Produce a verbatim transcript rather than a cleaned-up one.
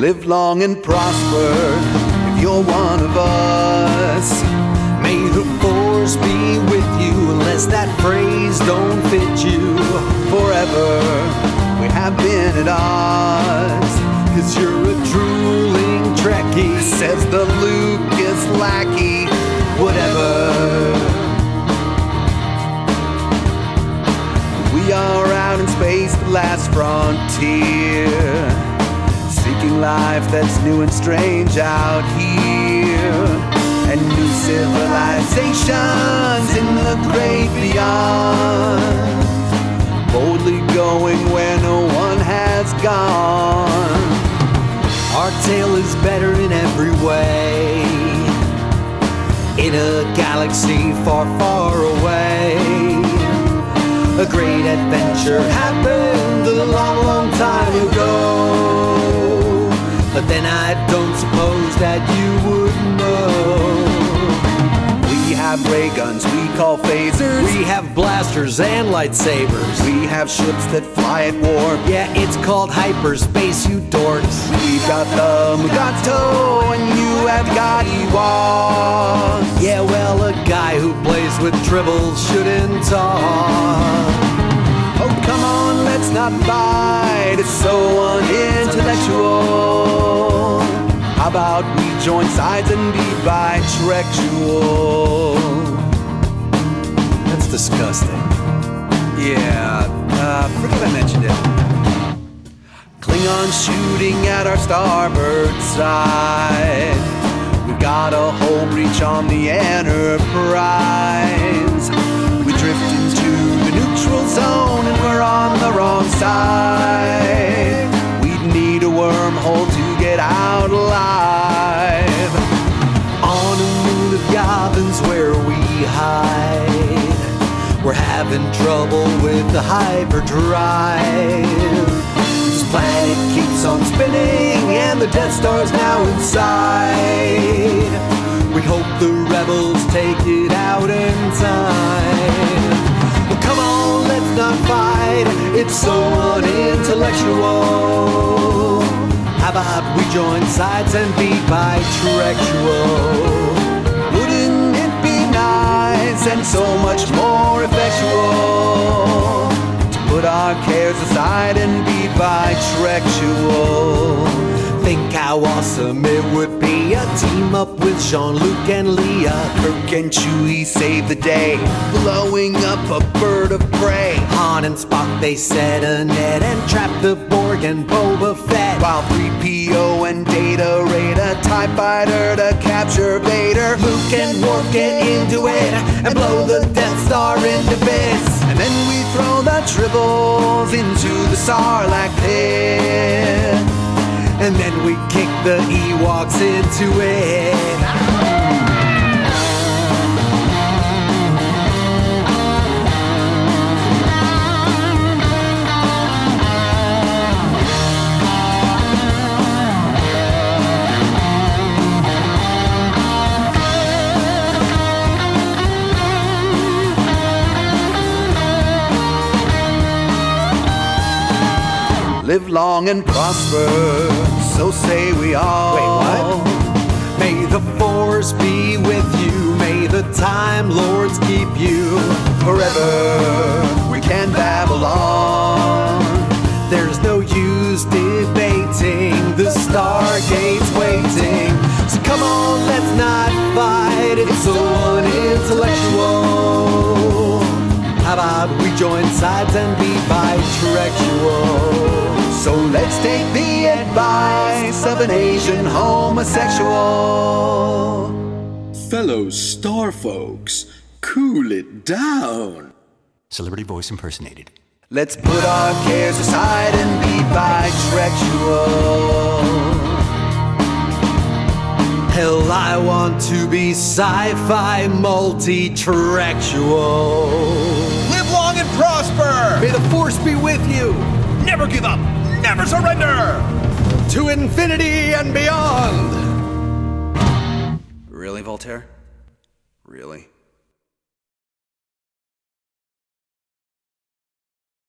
Live long and prosper if you're one of us. May the force be with you, unless that phrase don't fit you. Forever we have been at odds, 'cause you're a drooling Trekkie, says the Lucas lackey. Whatever. We are out in space, the last frontier, seeking life that's new and strange out here, and new civilizations in the great beyond, boldly going where no one has gone. Our tale is better in every way, in a galaxy far, far away. A great adventure happened a long, long time ago, but then I don't suppose that you would know. We have ray guns we call phasers. We have blasters and lightsabers. We have ships that fly at warp. Yeah, it's called hyperspace, you dorks. We've got the Mugato and you have got Ewoks. Yeah, well, a guy who plays with tribbles shouldn't talk. Oh, come on, let's not fight. It's so unintellectual. How about we join sides and be bisexual? That's disgusting. Yeah, uh, forget I mentioned it. Klingons shooting at our starboard side. We got a whole breach on the Enterprise. We drift into the neutral zone and we're on the wrong side. We'd need a wormhole to get out alive. On a moon of Yavins where we hide, we're having trouble with the hyperdrive. This planet keeps on spinning and the Death Star's now inside. We hope the rebels take it out in time. Well, come on, let's not fight. It's so unintellectual. How about we join sides and be bisexual? Wouldn't it be nice and so much more effectual to put our cares aside and be bisexual? Think how awesome it would be, a team up with Jean-Luc and Leia. Kirk and Chewie save the day, blowing up a bird of prey. Han and Spock, they set a net and trap the Borg and Boba Fett. While three P O and Data raid a TIE fighter to capture Vader. Luke and Worf get into it and blow the Death Star into bits. And then we throw the tribbles into the Sarlacc pit. And then we kick the Ewoks into it. Live long and prosper, so say we all. Wait, what? May the force be with you, may the Time Lords keep you. Forever we can babble on. There's no use debating, the Stargate's waiting. So come on, let's not fight, it's so unintellectual. How about we join sides and be bisexual? So let's take the advice of an Asian homosexual. Fellow star folks, cool it down. Celebrity voice impersonated. Let's put our cares aside and be bisexual. Hell, I want to be sci-fi multi-terrestrial. Live long and prosper! May the force be with you. Never give up! Never surrender! To infinity and beyond! Really, Voltaire? Really?